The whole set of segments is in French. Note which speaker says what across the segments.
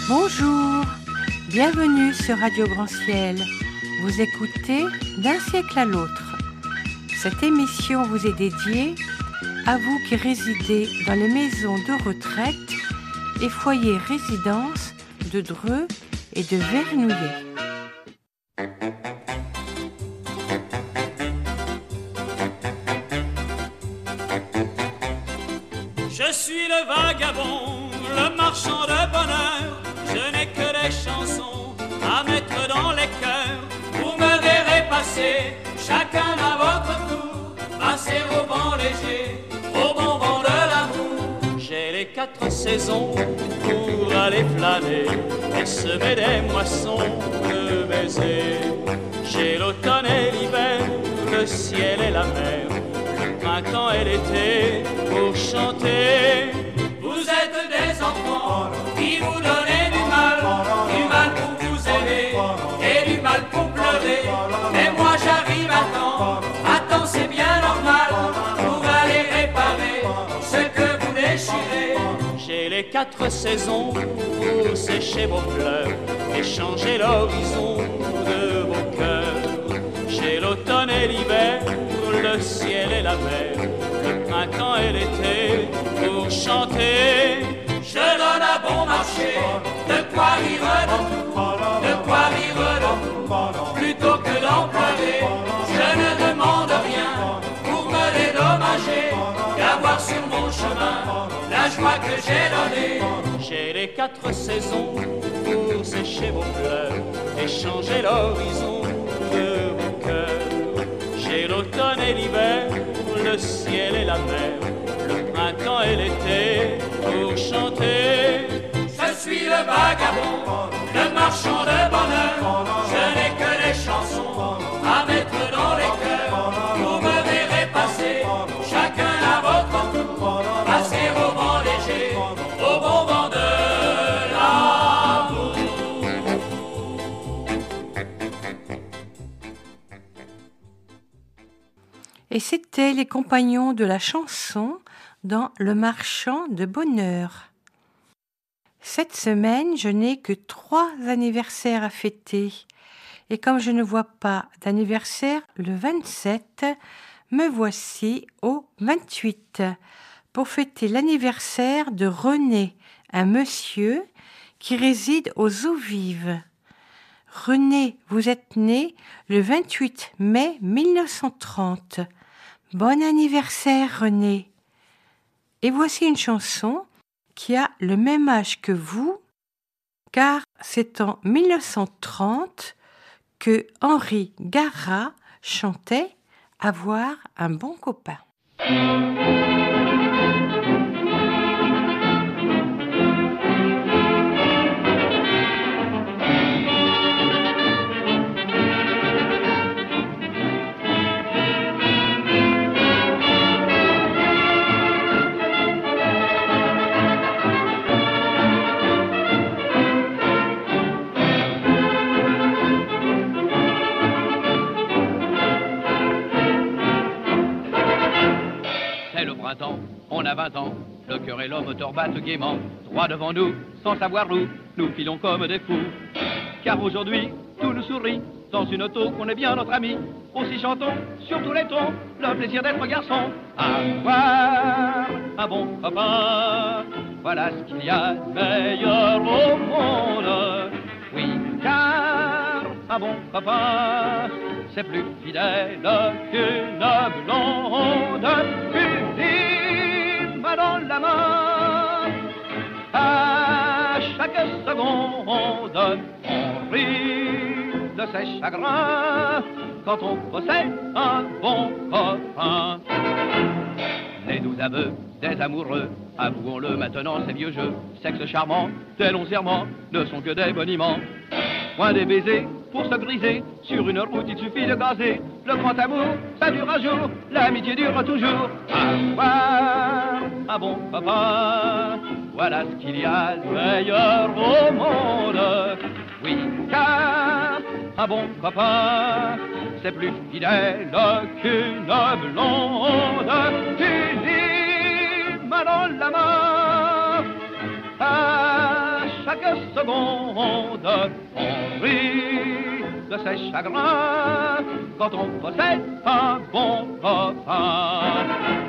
Speaker 1: Bonjour, bienvenue sur Radio Grand Ciel. Vous écoutez D'un siècle à l'autre. Cette émission vous est dédiée à vous qui résidez dans les maisons de retraite et foyers résidences de Dreux et de Vernouillet.
Speaker 2: Je suis le vagabond, le marchand de bonheur. Je n'ai que des chansons à mettre dans les cœurs. Vous me verrez passer, chacun à votre tour, passer au vent léger, au bon vent de l'amour. J'ai les 4 saisons pour aller flâner et semer des moissons de baisers. J'ai l'automne et l'hiver, le ciel et la mer, le printemps et l'été pour chanter. Vous êtes des enfants qui vous donnez du mal pour vous aimer et du mal pour pleurer. Mais moi j'arrive à temps c'est bien normal pour aller réparer ce que vous déchirez. J'ai les 4 saisons pour sécher vos pleurs et changer l'horizon de vos cœurs. J'ai l'automne et l'hiver, le ciel et la mer, le printemps et l'été pour chanter. Je donne à bon marché de quoi rire dans tout, de quoi rire dans tout, plutôt que d'en pleurer. Je ne demande rien pour me dédommager, d'avoir sur mon chemin la joie que j'ai donnée. J'ai les 4 saisons pour sécher vos pleurs et changer l'horizon de vos cœurs. J'ai l'automne et l'hiver, le ciel et la mer, le printemps et l'été pour chanter. Je suis le vagabond, le marchand de bonheur. Je n'ai que les chansons à mettre dans les cœurs. Vous me verrez passer, chacun à votre tour, passer au vent léger, au bon vent de l'amour.
Speaker 1: Et c'étaient les compagnons de la chanson dans Le Marchand de Bonheur. Cette semaine, je n'ai que 3 anniversaires à fêter. Et comme je ne vois pas d'anniversaire le 27, me voici au 28 pour fêter l'anniversaire de René, un monsieur qui réside aux Eaux Vives. René, vous êtes né le 28 mai 1930. Bon anniversaire, René. Et voici une chanson qui a le même âge que vous, car c'est en 1930 que Henri Garat chantait « Avoir un bon copain ».
Speaker 3: On a 20 ans, le cœur et le moteur battent gaiement, droit devant nous, sans savoir où, nous filons comme des fous. Car aujourd'hui, tout nous sourit, dans une auto qu'on est bien notre ami. Aussi chantons, sur tous les tons, le plaisir d'être garçon. Avoir un bon copain, voilà ce qu'il y a de meilleur au monde. Oui, car un bon copain, c'est plus fidèle qu'une blonde. Une main dans la main, à chaque seconde, on rit de ses chagrins quand on possède un bon copain. Les 12 aveux des amoureux, avouons-le maintenant, ces vieux jeux, sexe charmant, des longs serments, ne sont que des boniments. Point des baisers pour se griser, sur une route il suffit de gazer. Le grand amour, ça dure un jour, l'amitié dure toujours. Avoir un bon copain, voilà ce qu'il y a de meilleur au monde. Oui, car un bon copain, c'est plus fidèle qu'une blonde. Unie, main dans la main, à chaque chaque seconde, on rit de ses chagrins quand on possède un bon copain.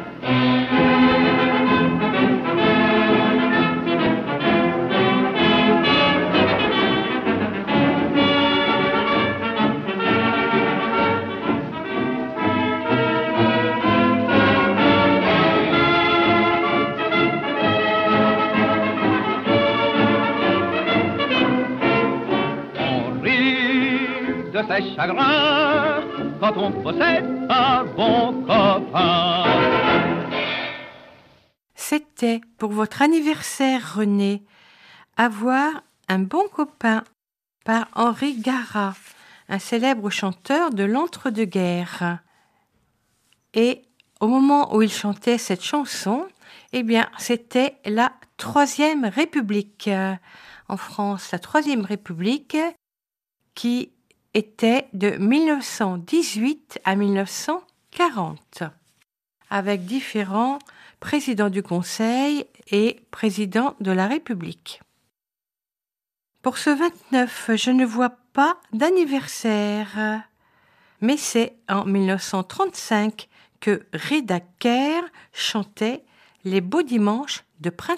Speaker 3: De ses chagrins quand on possède un bon copain.
Speaker 1: C'était pour votre anniversaire, René, Avoir un bon copain par Henri Garat, un célèbre chanteur de l'entre-deux-guerres. Et au moment où il chantait cette chanson, eh bien, c'était la Troisième République en France, la Troisième République qui était de 1918 à 1940, avec différents présidents du Conseil et présidents de la République. Pour ce 29, je ne vois pas d'anniversaire, mais c'est en 1935 que Reda Kerr chantait « Les beaux dimanches de printemps ».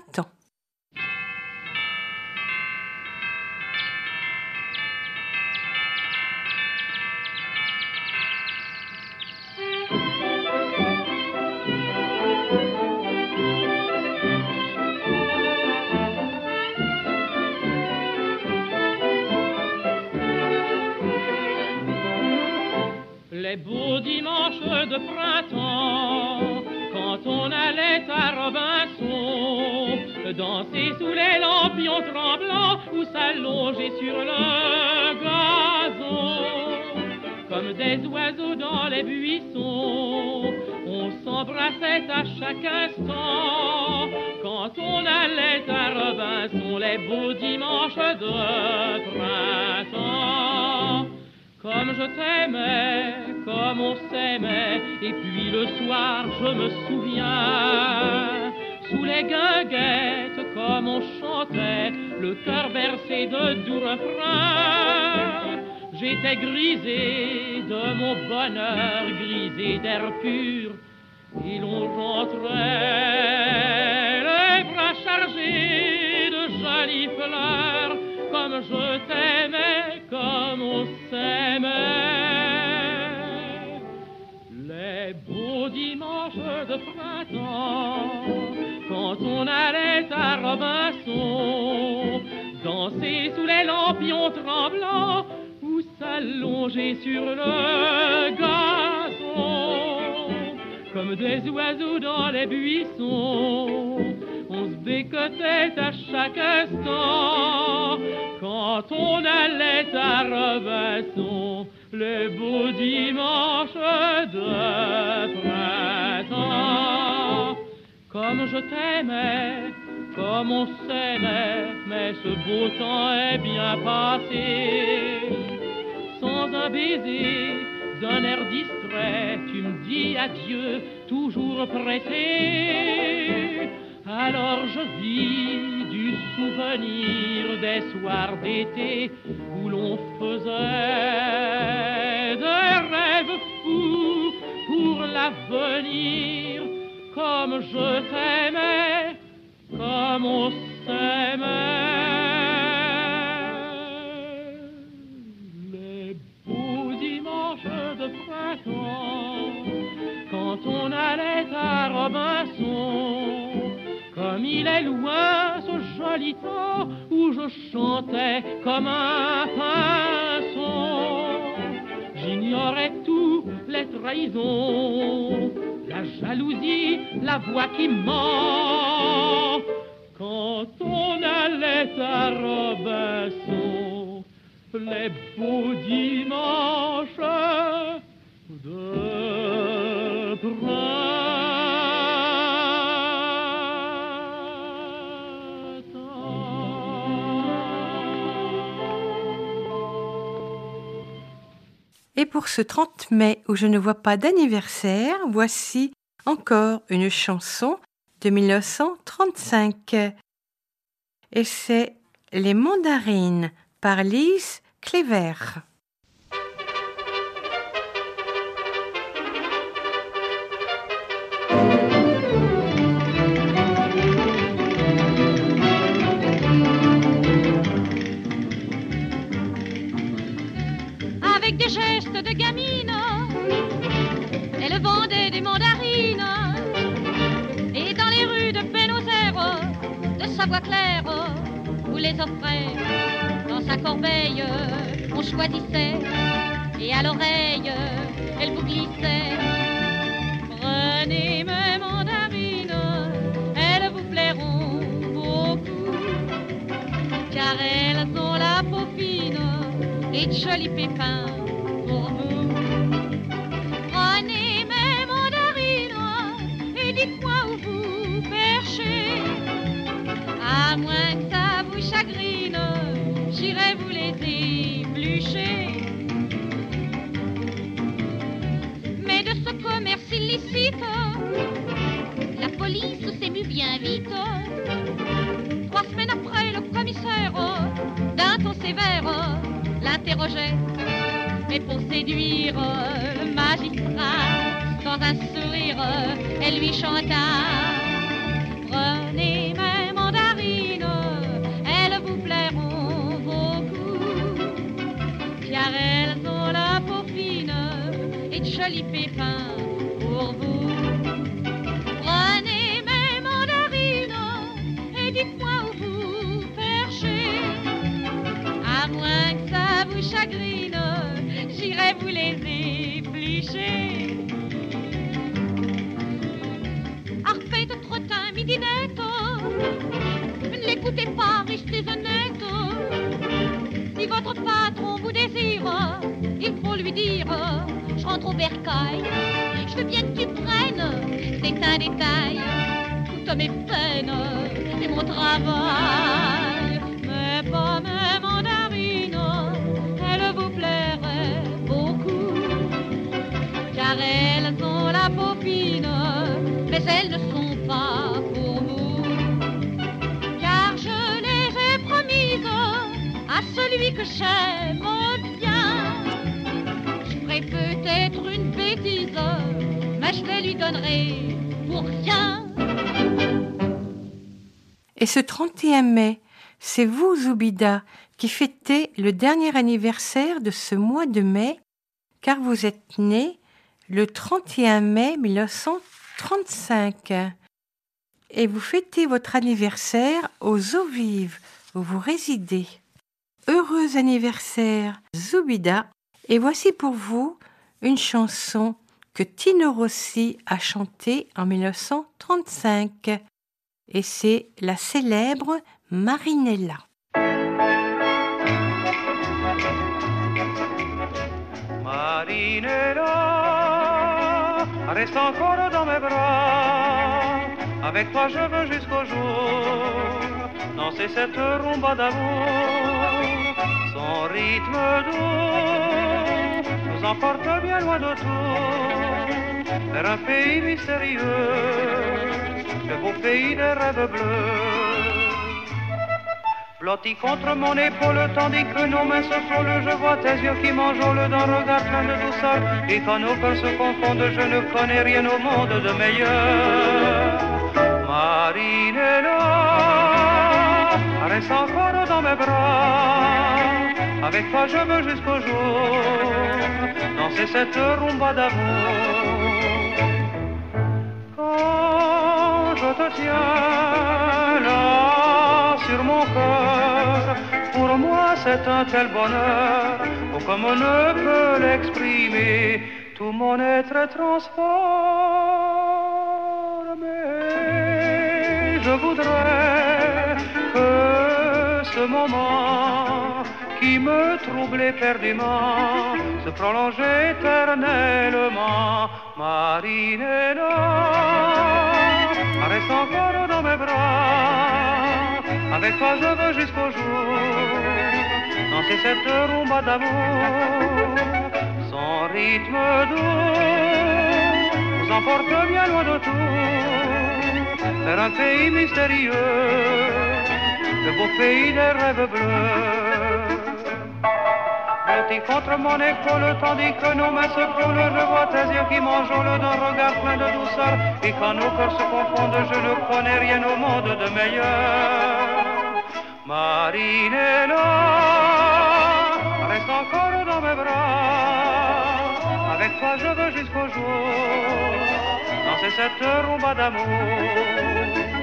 Speaker 4: Les beaux dimanches de printemps, quand on allait à Robinson, danser sous les lampions tremblants ou s'allonger sur le gazon. Comme des oiseaux dans les buissons, on s'embrassait à chaque instant. Quand on allait à Robinson, les beaux dimanches de printemps. Comme je t'aimais, comme on s'aimait, et puis le soir je me souviens, sous les guinguettes comme on chantait, le cœur bercé de doux refrains. J'étais grisé de mon bonheur, grisé d'air pur, et l'on rentrait les bras chargés de jolies fleurs, comme je t'aimais, comme on s'aimait. Les beaux dimanches de printemps, quand on allait à Robinson, danser sous les lampions tremblants ou s'allonger sur le gazon. Comme des oiseaux dans les buissons, on se bécotait à chaque instant. Quand on allait à Robinson, les beaux dimanches de printemps. Comme je t'aimais, comme on s'aimait, mais ce beau temps est bien passé. Sans un baiser, d'un air distrait, tu me dis adieu, toujours pressé. Alors je vis du souvenir des soirs d'été où l'on faisait des rêves fous pour l'avenir. Comme je t'aimais, comme on s'aimait. Les beaux dimanches de printemps, quand on allait à Robinson, comme il est loin ce joli temps où je chantais comme un pinson. J'ignorais tout, les trahisons, la jalousie, la voix qui ment. Quand on allait à Robinson, les beaux dimanches de printemps.
Speaker 1: Et pour ce 30 mai où je ne vois pas d'anniversaire, voici encore une chanson de 1935. Et c'est Les mandarines par Lise Clever.
Speaker 5: Avec des gestes de gamine, elle vendait des mandarines. Et dans les rues de Buenos Aires, de sa voix claire, vous les offrait. Dans sa corbeille, on choisissait. Et à l'oreille, elle vous glissait. Prenez mes mandarines, elles vous plairont beaucoup. Car elles ont la peau fine et de jolis pépins pour vous. Prenez mes mandarines et dites-moi où vous perchez. À moins que ça vous chagrine, j'irai vous les éplucher. Mais de ce commerce illicite, la police s'émut bien vite. 3 semaines après, le commissaire, d'un ton sévère, l'interrogeait. Mais pour séduire le magistrat, dans un sourire, elle lui chanta. Prenez mes mandarines, elles vous plairont beaucoup. Car elles ont la peau fine et de jolis pépins pour vous. Prenez mes mandarines et dites-moi où vous perchez. À moins que ça vous chagrine, j'irai vous les éplucher. Arpète, trottin, midinette, ne l'écoutez pas, restez honnête. Si votre patron vous désire, il faut lui dire, je rentre au bercail. Je veux bien que tu prennes, c'est un détail. Toutes mes peines et mon travail, mais pas mes mandarines, elles vous plairaient beaucoup. Car elles ont la peau fine, mais elles ne sont pas pour vous. Car je les ai promises à celui que j'aime bien. Je ferai peut-être une bêtise, mais je les lui donnerai pour rien.
Speaker 1: Et ce 31 mai, c'est vous, Zoubida, qui fêtez le dernier anniversaire de ce mois de mai, car vous êtes né le 31 mai 1935. Et vous fêtez votre anniversaire aux Eaux Vives, où vous résidez. Heureux anniversaire, Zoubida. Et voici pour vous une chanson que Tino Rossi a chantée en 1935. Et c'est la célèbre Marinella.
Speaker 3: Marinella, reste encore dans mes bras. Avec toi je veux jusqu'au jour danser cette rumba d'amour. Son rythme doux nous emporte bien loin de tout, vers un pays mystérieux, le beau pays des rêves bleus. Blotti contre mon épaule, tandis que nos mains se frôlent, je vois tes yeux qui m'enjôlent d'un regard plein de douceur. Et quand nos cœurs se confondent, je ne connais rien au monde de meilleur. Marinella, reste encore dans mes bras. Avec toi je veux jusqu'au jour danser cette rumba d'amour. Quand je te tiens là sur mon cœur, pour moi c'est un tel bonheur, oh, comme on ne peut l'exprimer, tout mon être est transformé. Je voudrais que ce moment qui me trouble éperdument se prolonge éternellement. Marinella, reste encore dans mes bras. Avec toi je veux jusqu'au jour danser cette rumba d'amour. Son rythme doux nous emporte bien loin de tout, vers un pays mystérieux, le beau pays des rêves bleus. Blotti contre mon épaule, tandis que nos mains se frôlent, je vois tes yeux qui m'enjôlent d'un regard plein de douceur. Et quand nos cœurs se confondent, je ne connais rien au monde de meilleur. Marinella, reste encore dans mes bras. Avec toi je veux jusqu'au jour danser cette rumba d'amour.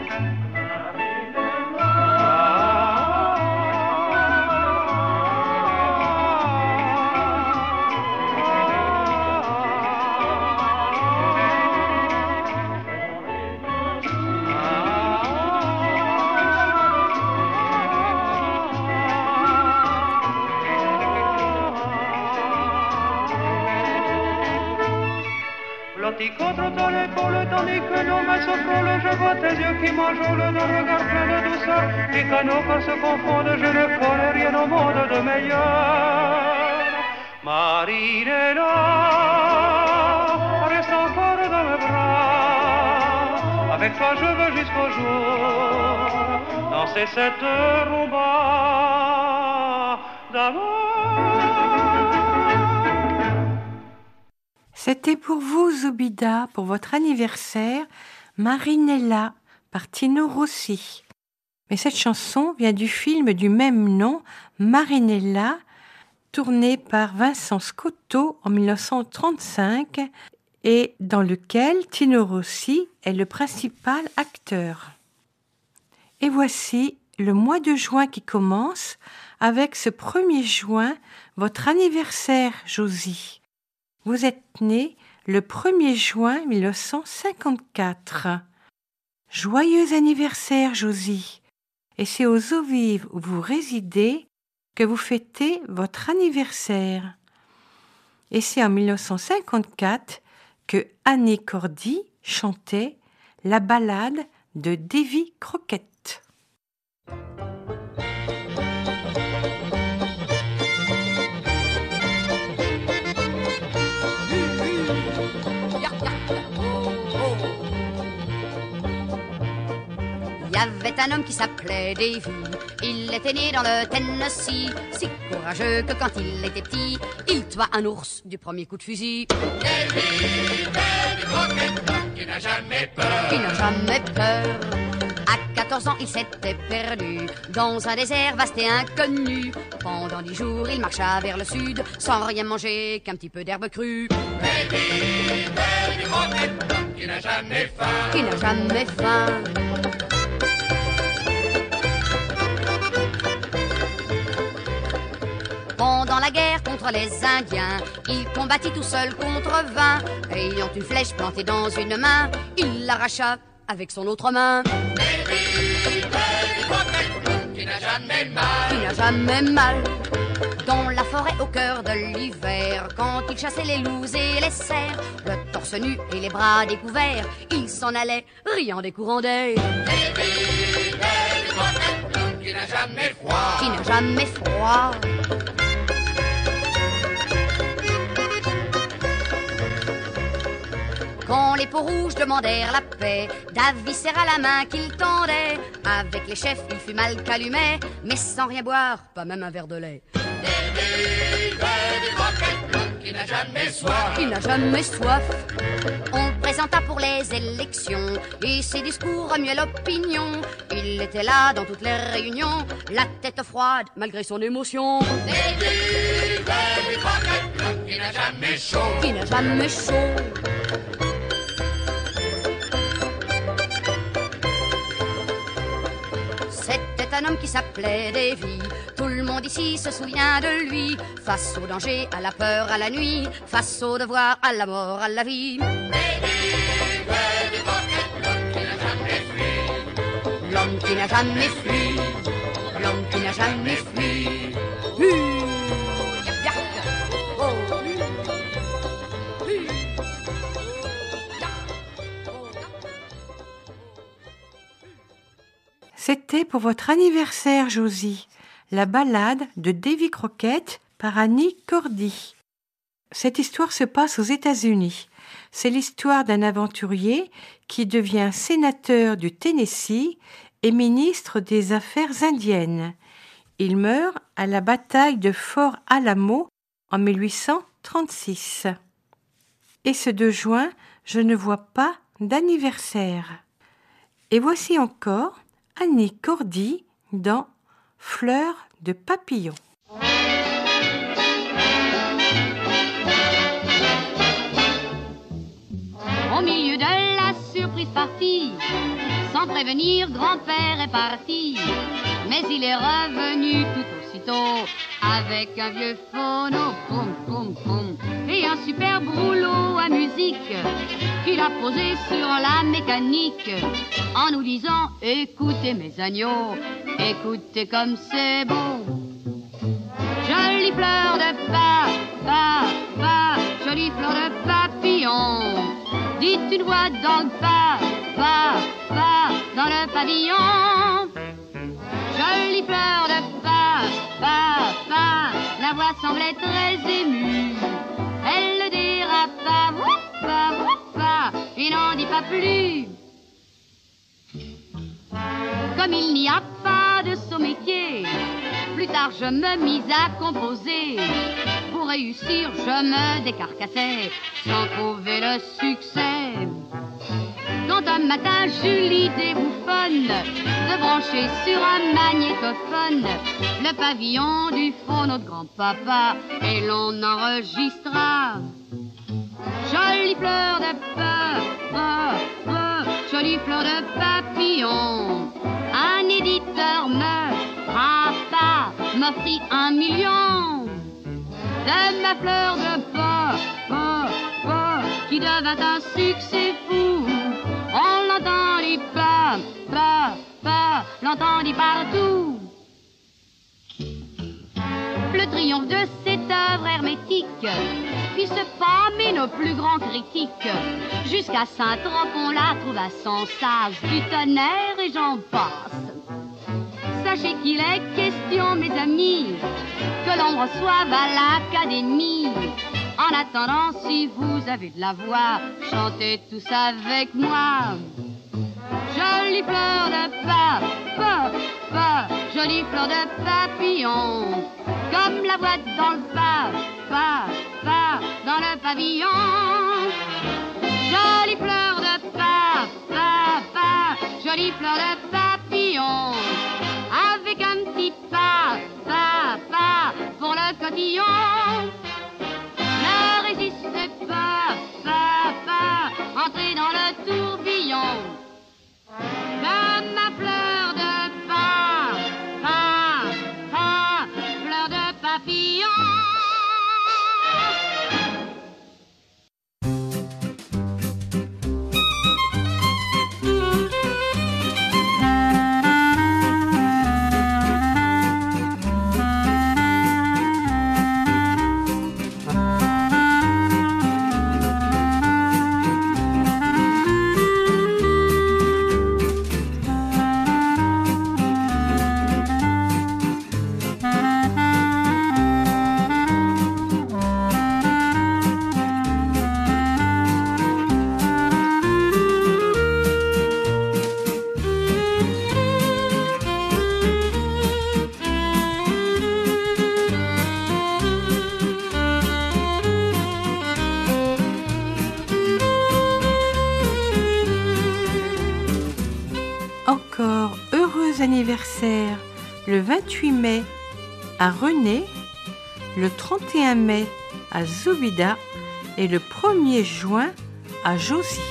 Speaker 3: Contre ton épaule, tandis que nos mains se frôlent, je vois tes yeux qui m'enjôlent d'un regard plein de douceur. Et quand nos corps se confondent, je ne connais rien au monde de meilleur. Marinella, reste encore dans mes bras. Avec toi je veux jusqu'au jour danser cette rumba d'amour.
Speaker 1: C'était pour vous, Zubida, pour votre anniversaire, Marinella, par Tino Rossi. Mais cette chanson vient du film du même nom, Marinella, tourné par Vincent Scotto en 1935 et dans lequel Tino Rossi est le principal acteur. Et voici le mois de juin qui commence avec ce 1er juin, votre anniversaire, Josie. Vous êtes né le 1er juin 1954. Joyeux anniversaire, Josie. Et c'est aux eaux vives où vous résidez que vous fêtez votre anniversaire. Et c'est en 1954 que Annie Cordy chantait la ballade de Davy Crockett.
Speaker 6: Il y avait un homme qui s'appelait Davy, il était né dans le Tennessee, si courageux que quand il était petit, il tua un ours du premier coup de fusil.
Speaker 7: Davy, Davy Crockett, qui n'a jamais peur.
Speaker 6: Qui n'a jamais peur. À 14 ans, il s'était perdu dans un désert vaste et inconnu. Pendant 10 jours, il marcha vers le sud sans rien manger qu'un petit peu d'herbe crue.
Speaker 7: Davy, Davy Crockett, qui n'a jamais faim.
Speaker 6: Qui n'a jamais faim. Pendant la guerre contre les Indiens, il combattit tout seul contre 20. Ayant une flèche plantée dans une main, il l'arracha avec son autre main.
Speaker 7: Davy, Davy Crockett, qui n'a jamais mal.
Speaker 6: Qui n'a jamais mal. Dans la forêt au cœur de l'hiver, quand il chassait les loups et les cerfs, le torse nu et les bras découverts, il s'en allait riant des courants d'air.
Speaker 7: Davy, Davy Crockett, qui n'a jamais froid.
Speaker 6: Qui n'a jamais froid. Quand les peaux-rouges demandèrent la paix, Davy serra la main qu'il tendait. Avec les chefs, il fut mal calumet, mais sans rien boire, pas même un verre de lait.
Speaker 7: Davy, Davy Crockett, qui n'a jamais soif.
Speaker 6: Qui n'a jamais soif. On présenta pour les élections, et ses discours remuaient l'opinion. Il était là dans toutes les réunions, la tête froide malgré son émotion.
Speaker 7: Davy, Davy Crockett, qui n'a jamais chaud.
Speaker 6: Qui n'a jamais chaud. C'était un homme qui s'appelait Davy. Tout le monde ici se souvient de lui. Face au danger, à la peur, à la nuit, face au devoir, à la mort, à la vie.
Speaker 7: Davy, Davy Crockett, l'homme qui n'a jamais fui.
Speaker 6: L'homme qui n'a jamais fui. L'homme qui n'a jamais fui.
Speaker 1: C'était pour votre anniversaire, Josie, la ballade de Davy Crockett par Annie Cordy. Cette histoire se passe aux États-Unis. C'est l'histoire d'un aventurier qui devient sénateur du Tennessee et ministre des Affaires indiennes. Il meurt à la bataille de Fort Alamo en 1836. Et ce 2 juin, je ne vois pas d'anniversaire. Et voici encore Annie Cordy dans Fleurs de papillon.
Speaker 6: Au milieu de la surprise partie, sans prévenir, grand-père est parti. Mais il est revenu tout aussitôt avec un vieux phono, poum, poum, poum, et un super rouleau à musique qu'il a posé sur la mécanique en nous disant: écoutez mes agneaux, écoutez comme c'est beau. Jolie fleur de jolie fleur de papillon, dites une voix dans le dans le pavillon. Jolie fleur de la voix semblait très émue. Elle le dérapa, et n'en dit pas plus. Comme il n'y a pas de saut métier, plus tard je me mis à composer. Pour réussir, je me décarcassais sans trouver le succès. Quand un matin j'eus l'idée bouffonne de brancher sur un magnétophone le pavillon du phono de grand-papa, et l'on enregistra. Jolie fleur de jolie fleur de papillon, un éditeur m'offrit 1 million de ma fleur de qui devint un succès fou. On l'entendit l'entendit partout. Le triomphe de cette œuvre hermétique fit se pâmer nos plus grands critiques. Jusqu'à Saint-Trope, on la trouva sans sas, du tonnerre et j'en passe. Sachez qu'il est question, mes amis, que l'on reçoive à l'académie. En attendant, si vous avez de la voix, chantez tous avec moi. Jolie fleur de jolie fleur de papillon, comme la voix dans le dans le pavillon. Jolie fleur de jolie fleur de papillon, avec un petit pour le cotillon. Ne résistez pas, entrez dans le tourbillon de ma fleur de fleur de papillon.
Speaker 1: Encore heureux anniversaire le 28 mai à René, le 31 mai à Zoubida et le 1er juin à Josie.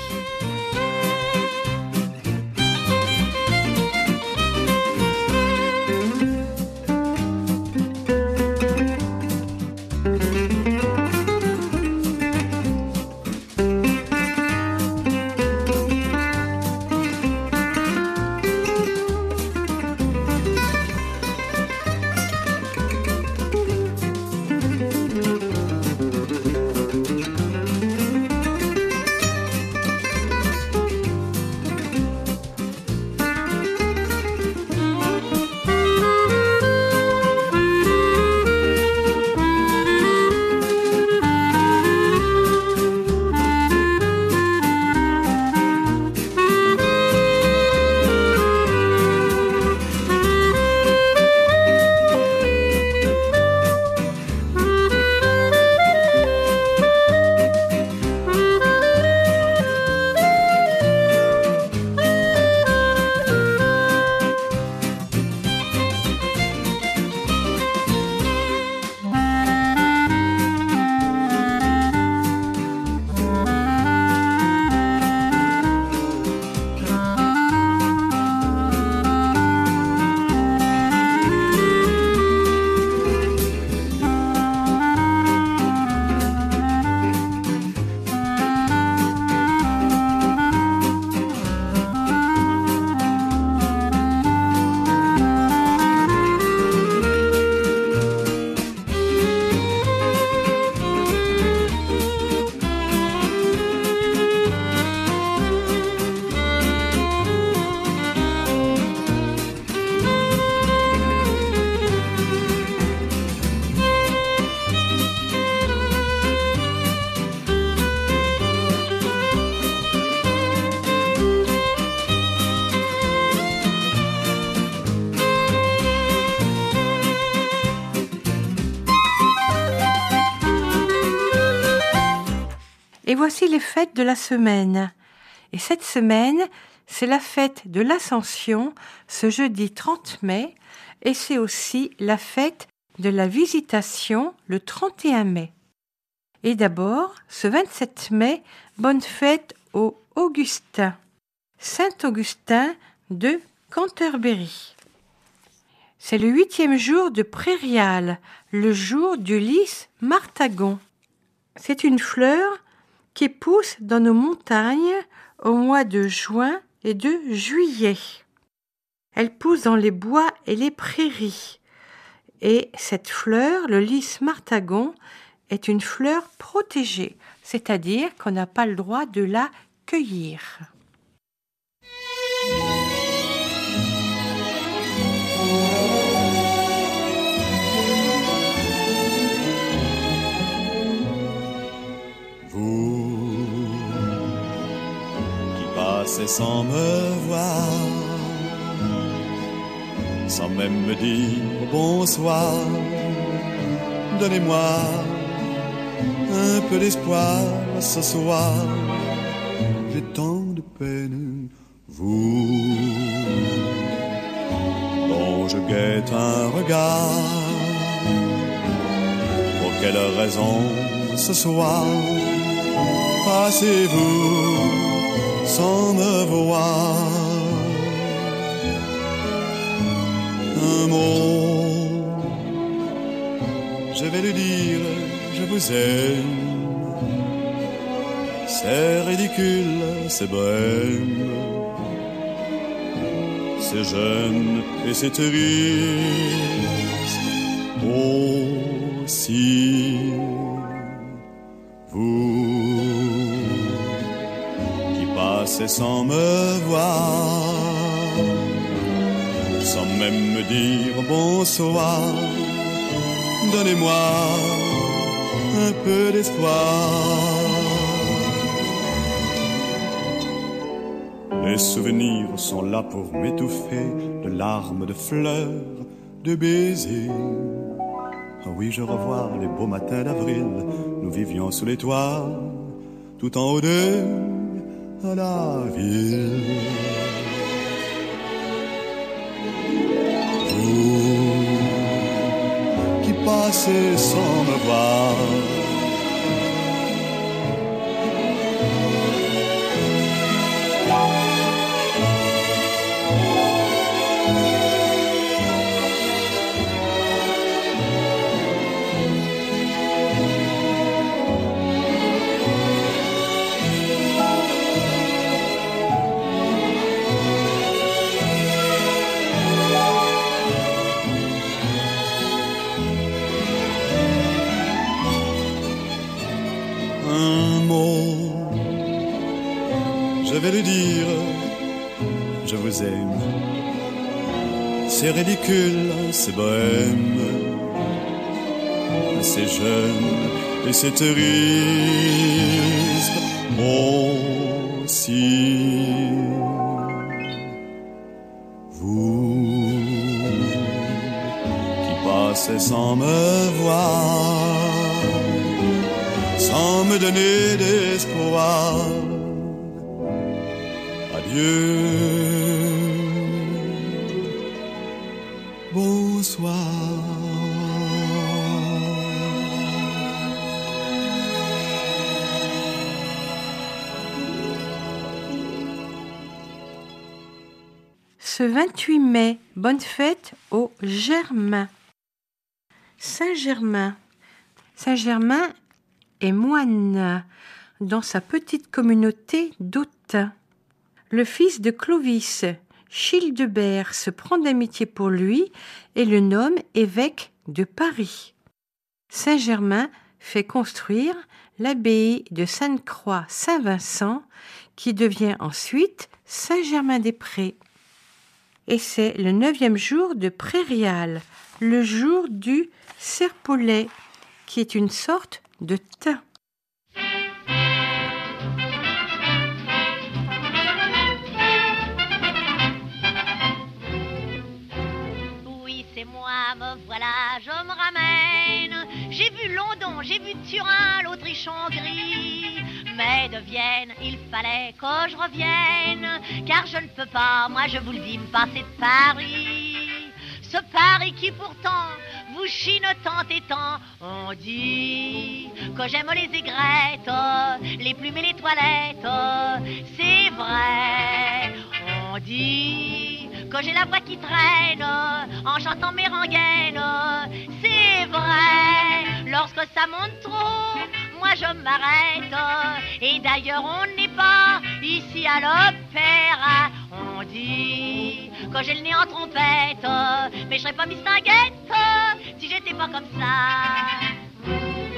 Speaker 1: Et voici les fêtes de la semaine. Et cette semaine, c'est la fête de l'Ascension, ce jeudi 30 mai, et c'est aussi la fête de la Visitation, le 31 mai. Et d'abord, ce 27 mai, bonne fête aux Augustins, Saint-Augustin de Canterbury. C'est le 8e jour de prairial, le jour du lys martagon. C'est une fleur qui pousse dans nos montagnes au mois de juin et de juillet. Elle pousse dans les bois et les prairies. Et cette fleur, le lys martagon, est une fleur protégée, c'est-à-dire qu'on n'a pas le droit de la cueillir.
Speaker 8: Vous qui passez sans me voir, sans même me dire bonsoir, donnez-moi un peu d'espoir ce soir. J'ai tant de peine, vous dont je guette un regard. Pour quelle raison ce soir passez-vous sans me voir? Un mot, je vais lui dire je vous aime. C'est ridicule, c'est brème, c'est jeune et c'est triste aussi. Vous qui passez sans me voir, sans même me dire bonsoir, donnez-moi un peu d'espoir. Les souvenirs sont là pour m'étouffer de larmes, de fleurs, de baisers. Ah oui, je revois les beaux matins d'avril, nous vivions sous les toits, tout en haut de la ville. Vous qui passez sans me voir, je vais lui dire je vous aime. C'est ridicule, c'est bohème, c'est jeune et c'est triste aussi. Vous qui passez sans me voir, sans me donner d'espoir, adieu, bonsoir.
Speaker 1: Ce 28 mai, bonne fête aux Germains. Saint-Germain. Saint-Germain est moine dans sa petite communauté d'Autun. Le fils de Clovis, Childebert, se prend d'amitié pour lui et le nomme évêque de Paris. Saint-Germain fait construire l'abbaye de Sainte-Croix-Saint-Vincent qui devient ensuite Saint-Germain-des-Prés. Et c'est le 9e jour de prairial, le jour du serpolet, qui est une sorte de thym.
Speaker 5: Oui, c'est moi, me voilà, je me ramène. J'ai vu London, j'ai vu Turin, l'Autriche-Hongrie.
Speaker 9: sommet de Vienne, il fallait que je revienne, car je ne peux pas, moi je vous le dis, me passer de Paris. Ce Paris qui pourtant vous chine tant et tant. On dit que j'aime les aigrettes, les plumes et les toilettes. C'est vrai. On dit que j'ai la voix qui traîne en chantant mes rengaines. C'est vrai. Lorsque ça monte trop, moi je m'arrête. Et d'ailleurs on n'est pas ici à l'opéra. On dit que j'ai le nez en trompette, mais je serais pas mistinguette si j'étais pas comme ça.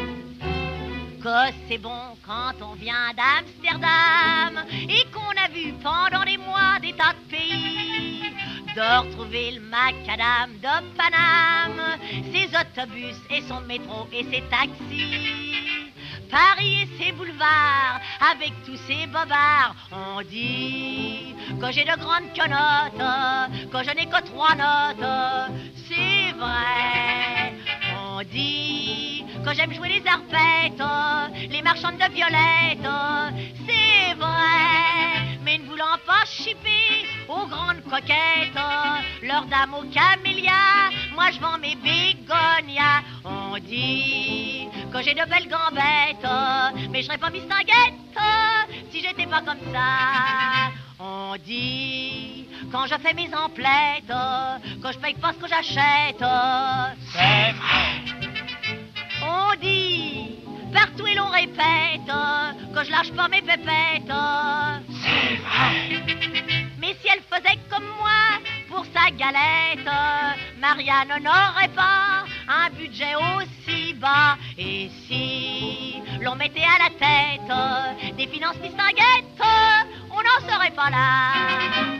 Speaker 9: Que c'est bon quand on vient d'Amsterdam et qu'on a vu pendant des mois des tas de pays, de retrouver le macadam de Paname, ses autobus et son métro et ses taxis. Paris et ses boulevards, avec tous ses bobards. On dit que j'ai de grandes quenottes, que je n'ai que 3 notes. C'est vrai. On dit que j'aime jouer les arpettes, les marchandes de violettes. C'est vrai. Mais ne voulant pas chipper aux grandes coquettes, leurs dames aux camélias, moi je vends mes bégonias. On dit que j'ai de belles gambettes, mais je serais pas mistinguette si j'étais pas comme ça. On dit, quand je fais mes emplettes, que je paye pas ce que j'achète. C'est vrai. On dit, partout et l'on répète, que je lâche pas mes pépettes. C'est vrai. Mais si elle faisait comme moi pour sa galette, Marianne n'aurait pas un budget aussi bas. Et si l'on mettait à la tête des finances mistinguettes, on n'en serait pas là.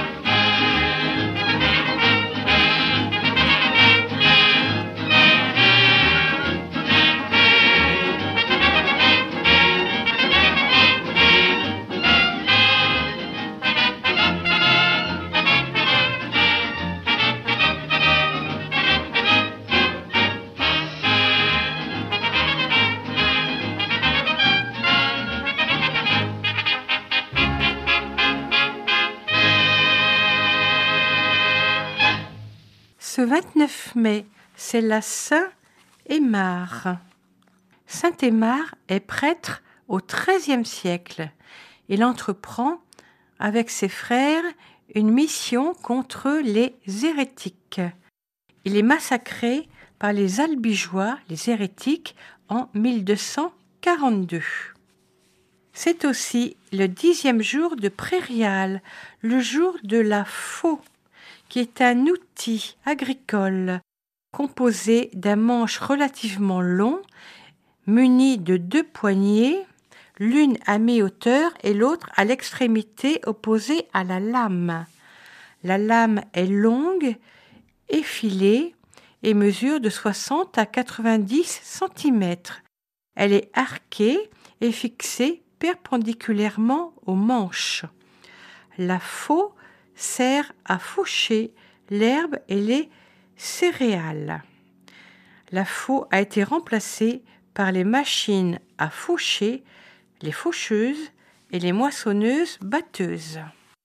Speaker 1: Ce 29 mai, c'est la Saint-Aymar. Saint-Aymar est prêtre au XIIIe siècle. Il entreprend, avec ses frères, une mission contre les hérétiques. Il est massacré par les Albigeois, les hérétiques, en 1242. C'est aussi le 10e jour de Prairial, le jour de la faux, qui est un outil agricole composé d'un manche relativement long, muni de 2 poignées, l'une à mi-hauteur et l'autre à l'extrémité opposée à la lame. La lame est longue, effilée et mesure de 60 à 90 cm. Elle est arquée et fixée perpendiculairement au manche. La faux sert à faucher l'herbe et les céréales. La faux a été remplacée par les machines à faucher, les faucheuses et les moissonneuses batteuses.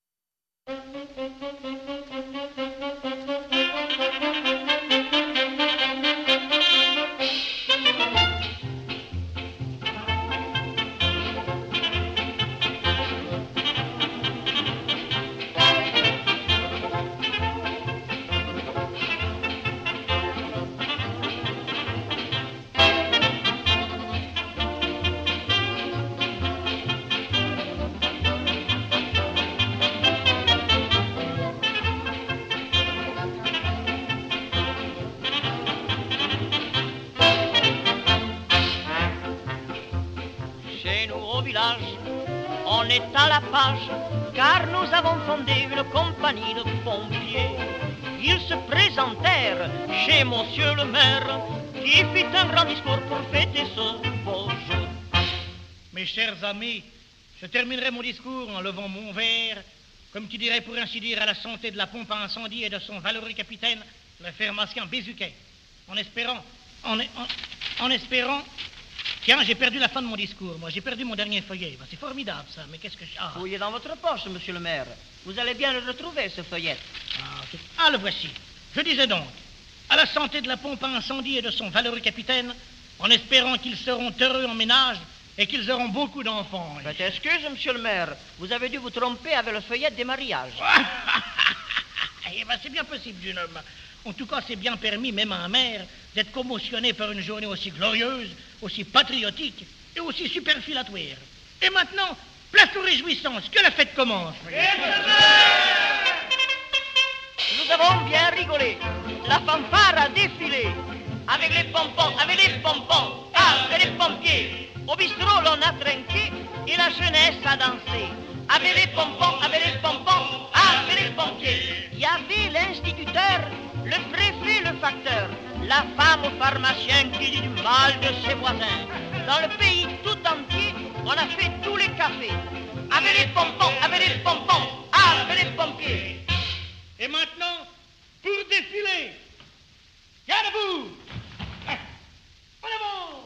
Speaker 10: On est à la page, car nous avons fondé une compagnie de pompiers. Ils se présentèrent chez monsieur le maire, qui fit un grand discours pour fêter ce beau jour.
Speaker 11: Mes chers amis, je terminerai mon discours en levant mon verre, comme tu dirais pour ainsi dire, à la santé de la pompe à incendie et de son valeureux capitaine, le pharmacien Bézuquet, en espérant Tiens, j'ai perdu la fin de mon discours, moi. J'ai perdu mon dernier feuillet. Ben, c'est formidable, ça. Mais qu'est-ce que...
Speaker 10: Fouillez dans votre poche, monsieur le maire. Vous allez bien le retrouver, ce feuillet.
Speaker 11: Le voici. Je disais donc, à la santé de la pompe à incendie et de son valeureux capitaine, en espérant qu'ils seront heureux en ménage et qu'ils auront beaucoup d'enfants.
Speaker 10: Faites excuse, monsieur le maire. Vous avez dû vous tromper avec le feuillet des mariages.
Speaker 11: Eh ben, c'est bien possible, jeune homme. En tout cas, c'est bien permis, même à un maire, d'être commotionné par une journée aussi glorieuse, aussi patriotique et aussi superfilatoire. Et maintenant, place aux réjouissances, que la fête commence.
Speaker 10: Nous avons bien rigolé. La fanfare a défilé. Avec les pompons, avec les pompiers. Au bistrot, l'on a trinqué et la jeunesse a dansé. Avec les pompons, avec les pompiers. Il y avait l'instituteur, le préfet, le facteur, la femme au pharmacien qui dit du mal de ses voisins. Dans le pays tout entier, on a fait tous les cafés. Avec les pompons, avec les pompiers.
Speaker 11: Et maintenant, pour défiler, y'a debout. En avant.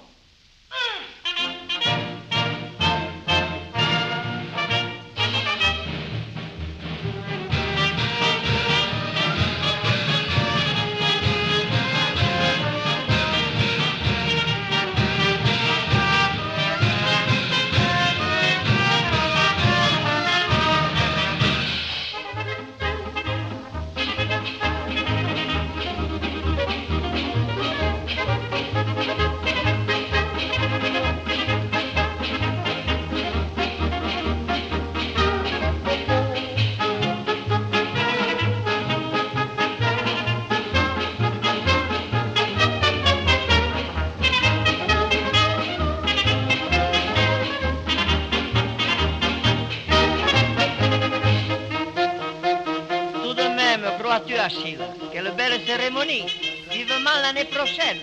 Speaker 10: Achille, quelle belle cérémonie. Vivement l'année prochaine.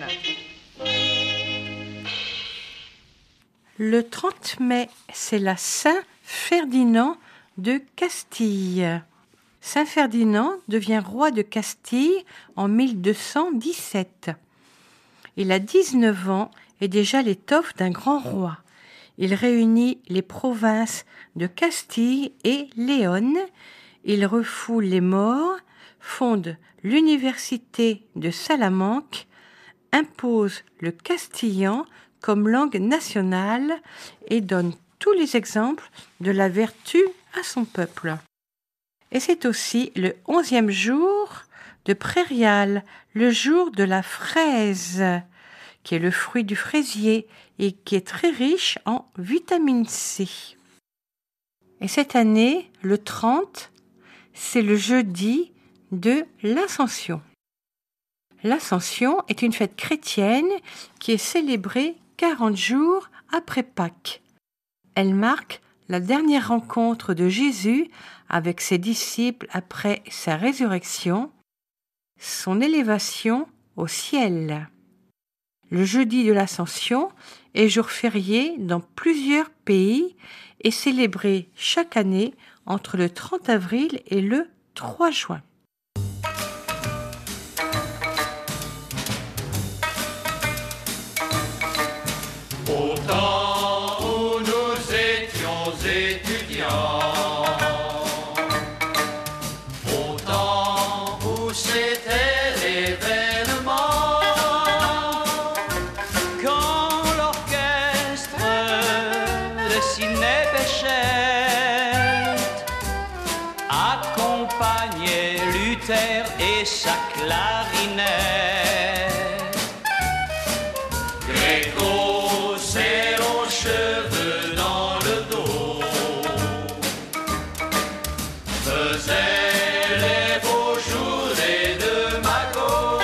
Speaker 1: Le 30 mai, c'est la Saint-Ferdinand de Castille. Saint-Ferdinand devient roi de Castille en 1217. Il a 19 ans et déjà l'étoffe d'un grand roi. Il réunit les provinces de Castille et Léon. Il refoule les morts, fonde l'université de Salamanque, impose le castillan comme langue nationale et donne tous les exemples de la vertu à son peuple. Et c'est aussi le 11e jour de Prairial, le jour de la fraise, qui est le fruit du fraisier et qui est très riche en vitamine C. Et cette année, le 30, c'est le jeudi de l'Ascension. L'Ascension est une fête chrétienne qui est célébrée 40 jours après Pâques. Elle marque la dernière rencontre de Jésus avec ses disciples après sa résurrection, son élévation au ciel. Le jeudi de l'Ascension est jour férié dans plusieurs pays et célébré chaque année entre le 30 avril et le 3 juin.
Speaker 7: Au temps où nous étions étudiants, au temps où c'était l'événement,
Speaker 2: Quand l'orchestre dessinait Péchette, accompagnait Luther et sa clarinette.
Speaker 7: Gréco, ses longs cheveux dans le dos, faisait les beaux jours de Magot.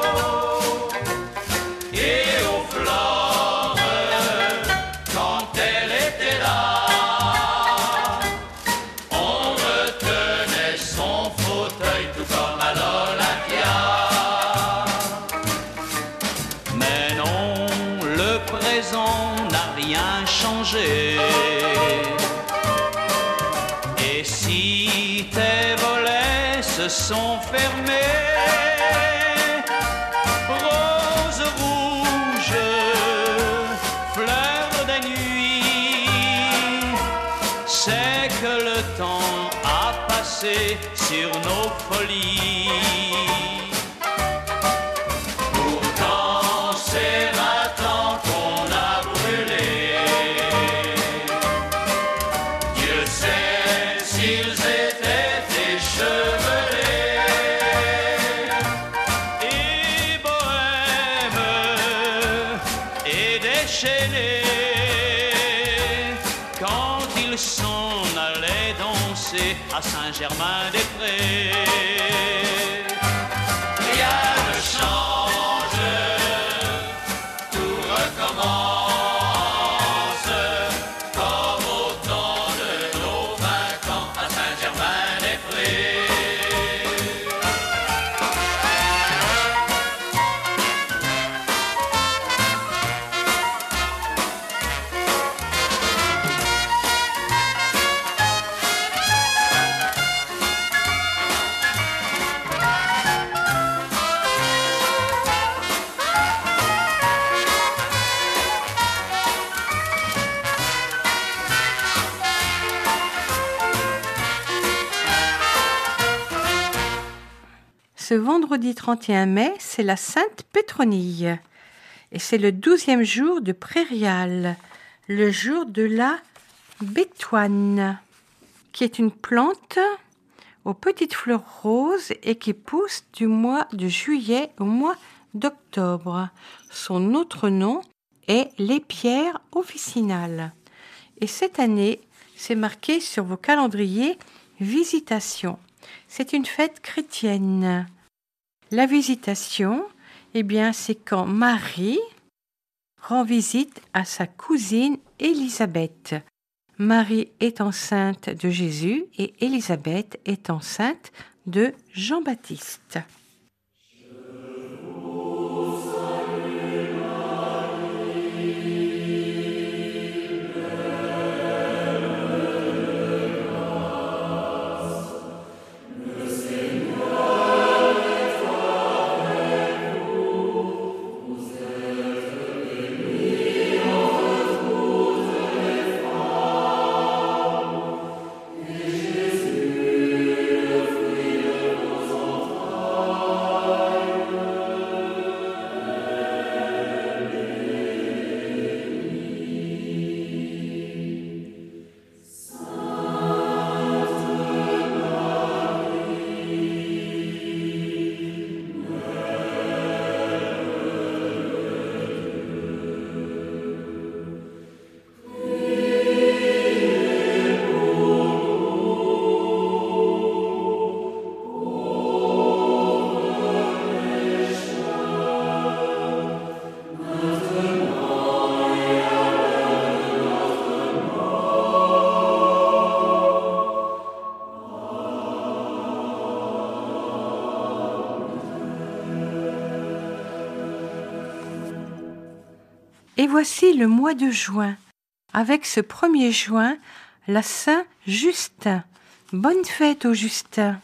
Speaker 7: Et aux fleurs, quand elle était là, on retenait son fauteuil tout comme à l'Olympia.
Speaker 2: Mais non, le présent n'a rien changé. Et si tes volets se sont fermés, rose rouge, fleur danser sur nos folies. Pourtant c'est maintenant qu'on a brûlé. Dieu sait s'ils étaient échevelés et bohèmes et déchaînés quand ils s'en allaient danser à Saint-Germain-des-Prés. Rien ne change, tout recommence comme au temps de nos 20 ans à Saint-Germain-des-Prés.
Speaker 1: Ce vendredi 31 mai, c'est la Sainte Pétronille. Et c'est le 12e jour de Prairial, le jour de la bétoine, qui est une plante aux petites fleurs roses et qui pousse du mois de juillet au mois d'octobre. Son autre nom est l'épierre officinale. Et cette année, c'est marqué sur vos calendriers Visitation. C'est une fête chrétienne. La visitation, eh bien, c'est quand Marie rend visite à sa cousine Élisabeth. Marie est enceinte de Jésus et Élisabeth est enceinte de Jean-Baptiste. Et voici le mois de juin. Avec ce 1er juin, la Saint-Justin. Bonne fête au Justin.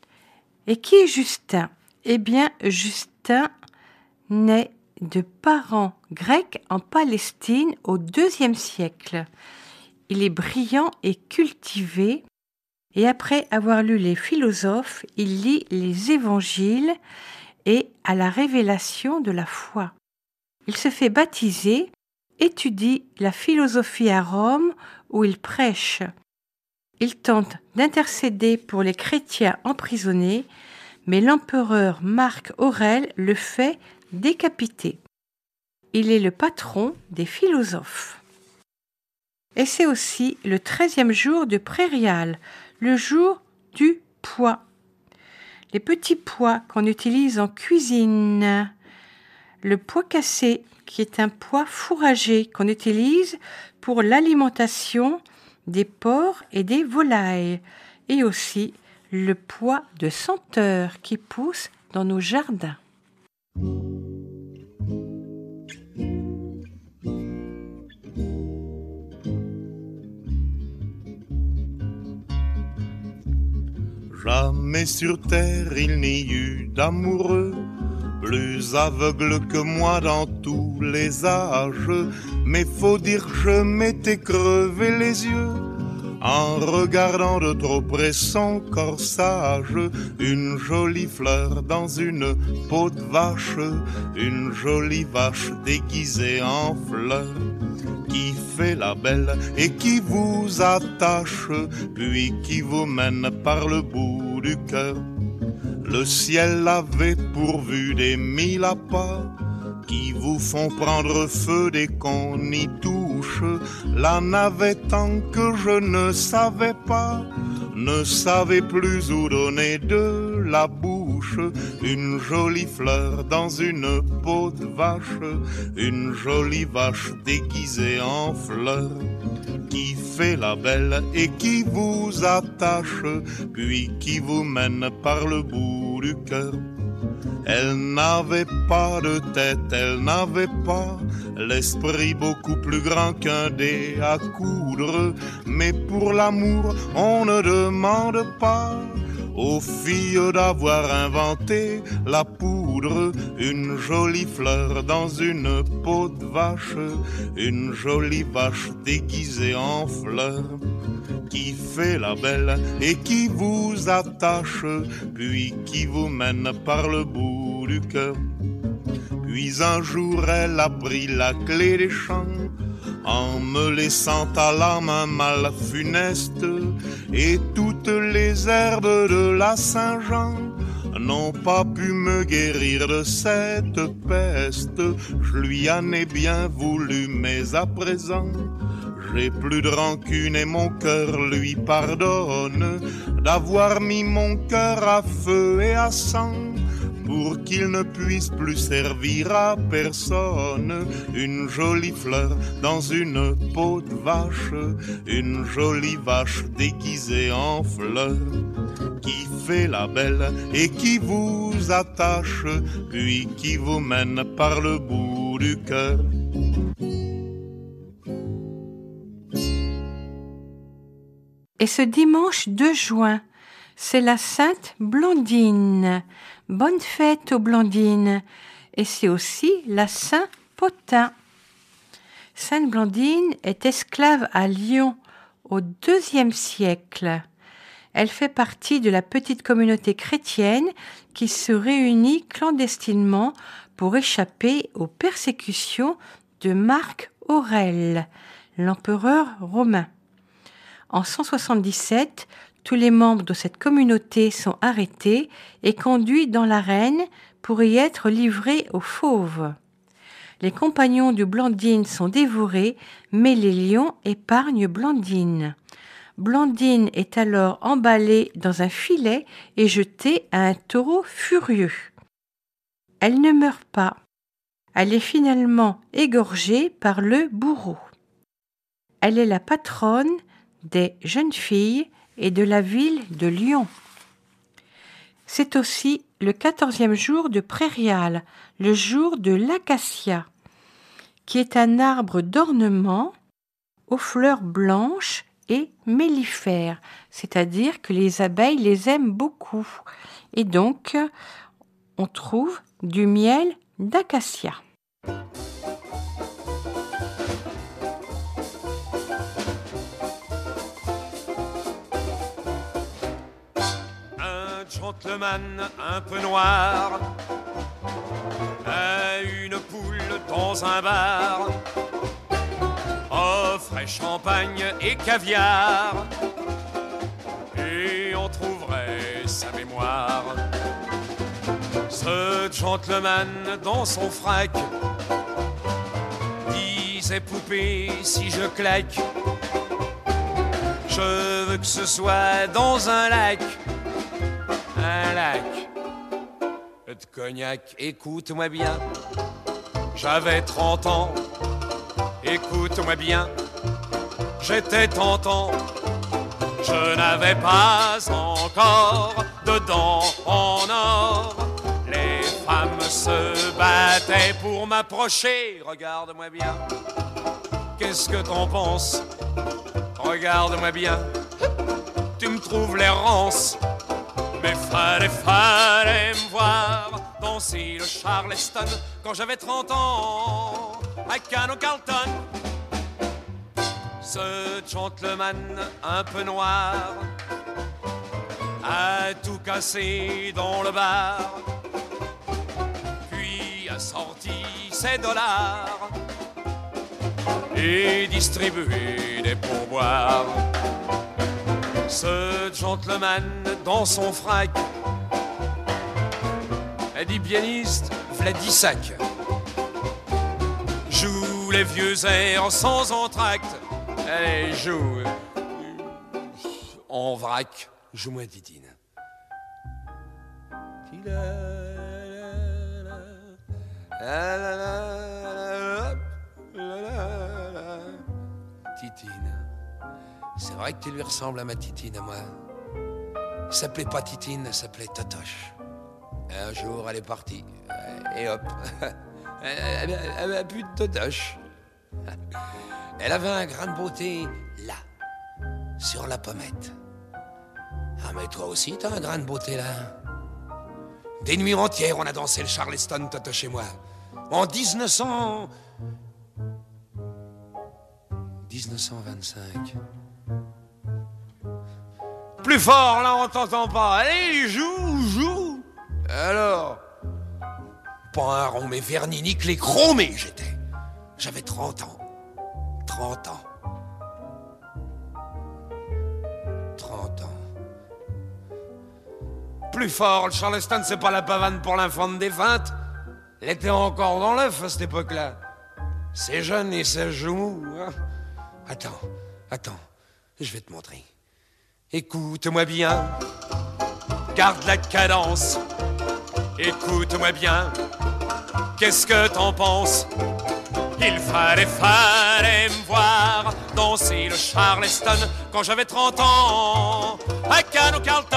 Speaker 1: Et qui est Justin ? Eh bien, Justin naît de parents grecs en Palestine au IIe siècle. Il est brillant et cultivé, et après avoir lu les philosophes, il lit les évangiles et à la révélation de la foi. Il se fait baptiser, étudie la philosophie à Rome où il prêche. Il tente d'intercéder pour les chrétiens emprisonnés, mais l'empereur Marc Aurèle le fait décapiter. Il est le patron des philosophes. Et c'est aussi le 13e jour de Prairial, le jour du pois. Les petits pois qu'on utilise en cuisine. Le pois cassé, qui est un pois fourragé qu'on utilise pour l'alimentation des porcs et des volailles. Et aussi le pois de senteur qui pousse dans nos jardins.
Speaker 12: Jamais sur terre il n'y eut d'amoureux plus aveugle que moi dans tous les âges. Mais faut dire je m'étais crevé les yeux en regardant de trop près son corsage. Une jolie fleur dans une peau de vache, une jolie vache déguisée en fleur, qui fait la belle et qui vous attache, puis qui vous mène par le bout du cœur. Le ciel avait pourvu des 1000 appâts qui vous font prendre feu dès qu'on y touche. La navette tant que je ne savais pas, ne savais plus où donner de la bouche. Une jolie fleur dans une peau de vache, une jolie vache déguisée en fleur, qui fait la belle et qui vous attache, puis qui vous mène par le bout du cœur. Elle n'avait pas de tête, elle n'avait pas l'esprit beaucoup plus grand qu'un dé à coudre. Mais pour l'amour, on ne demande pas aux filles d'avoir inventé la poudre. Une jolie fleur dans une peau de vache, une jolie vache déguisée en fleur, qui fait la belle et qui vous attache, puis qui vous mène par le bout du cœur. Puis un jour elle a pris la clé des champs, en me laissant à la main mal funeste, et toutes les herbes de la Saint-Jean n'ont pas pu me guérir de cette peste. Je lui en ai bien voulu, mais à présent j'ai plus de rancune et mon cœur lui pardonne d'avoir mis mon cœur à feu et à sang, pour qu'il ne puisse plus servir à personne. Une jolie fleur dans une peau de vache, une jolie vache déguisée en fleur, qui fait la belle et qui vous attache, puis qui vous mène par le bout du cœur.
Speaker 1: Et ce dimanche 2 juin, c'est la Sainte Blandine. Bonne fête aux Blandines. Et c'est aussi la Saint-Potin. Sainte Blandine est esclave à Lyon au IIe siècle. Elle fait partie de la petite communauté chrétienne qui se réunit clandestinement pour échapper aux persécutions de Marc Aurèle, l'empereur romain. En 177, tous les membres de cette communauté sont arrêtés et conduits dans l'arène pour y être livrés aux fauves. Les compagnons de Blandine sont dévorés, mais les lions épargnent Blandine. Blandine est alors emballée dans un filet et jetée à un taureau furieux. Elle ne meurt pas. Elle est finalement égorgée par le bourreau. Elle est la patronne des jeunes filles et de la ville de Lyon. C'est aussi le 14e jour de Prairial, le jour de l'acacia, qui est un arbre d'ornement aux fleurs blanches et mellifères, c'est-à-dire que les abeilles les aiment beaucoup. Et donc, on trouve du miel d'acacia.
Speaker 13: Gentleman un peu noir a une poule dans un bar, offrait champagne et caviar, et on trouverait sa mémoire. Ce gentleman dans son frac disait: poupée, si je claque, je veux que ce soit dans un lac de cognac. Écoute-moi bien, j'avais 30 ans. Écoute-moi bien, j'étais tentant. Je n'avais pas encore de dents en or. Les femmes se battaient pour m'approcher. Regarde-moi bien, qu'est-ce que t'en penses? Regarde-moi bien, tu me trouves les rances. Mais fallait me voir danser le Charleston quand j'avais 30 ans à Cano Carlton. Ce gentleman un peu noir a tout cassé dans le bar, puis a sorti ses dollars et distribué des pourboires. Ce gentleman dans son frac a dit pianiste Vladisac, joue les vieux airs sans entracte. Allez, joue en vrac, joue-moi Titine. Titine, c'est vrai que tu lui ressembles à ma Titine à moi. Elle s'appelait pas Titine, elle s'appelait Totoche. Un jour, elle est partie, et hop, elle a plus de Totoche. Elle avait un grain de beauté là, sur la pommette. Ah, mais toi aussi, t'as un grain de beauté là. Des nuits entières, on a dansé le Charleston, Totoche et moi. En 1925. Plus fort, là, on t'entend pas. Allez, joue. Alors, pas un rond, mais verni, ni clé, chromé, j'étais. J'avais 30 ans. 30 ans. Plus fort, le Charleston, c'est pas la pavane pour l'infant de défunte. Elle était encore dans l'œuf à cette époque-là. C'est jeune et ça joue mou. Hein? Attends, je vais te montrer. Écoute-moi bien, garde la cadence. Écoute-moi bien, qu'est-ce que t'en penses? Il fallait me voir danser le Charleston quand j'avais 30 ans à Cannes Carlton.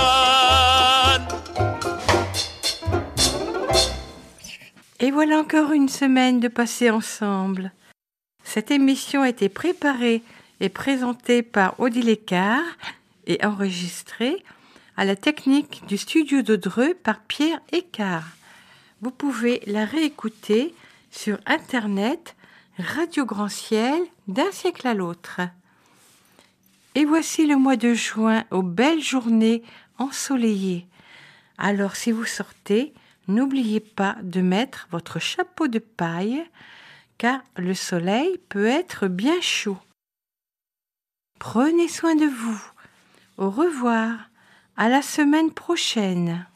Speaker 1: Et voilà encore une semaine de passée ensemble. Cette émission a été préparée et présentée par Odile Écart et enregistrée à la technique du studio de Dreux par Pierre Écart. Vous pouvez la réécouter sur Internet, Radio Grand Ciel, d'un siècle à l'autre. Et voici le mois de juin aux belles journées ensoleillées. Alors si vous sortez, n'oubliez pas de mettre votre chapeau de paille, car le soleil peut être bien chaud. Prenez soin de vous. Au revoir. À la semaine prochaine.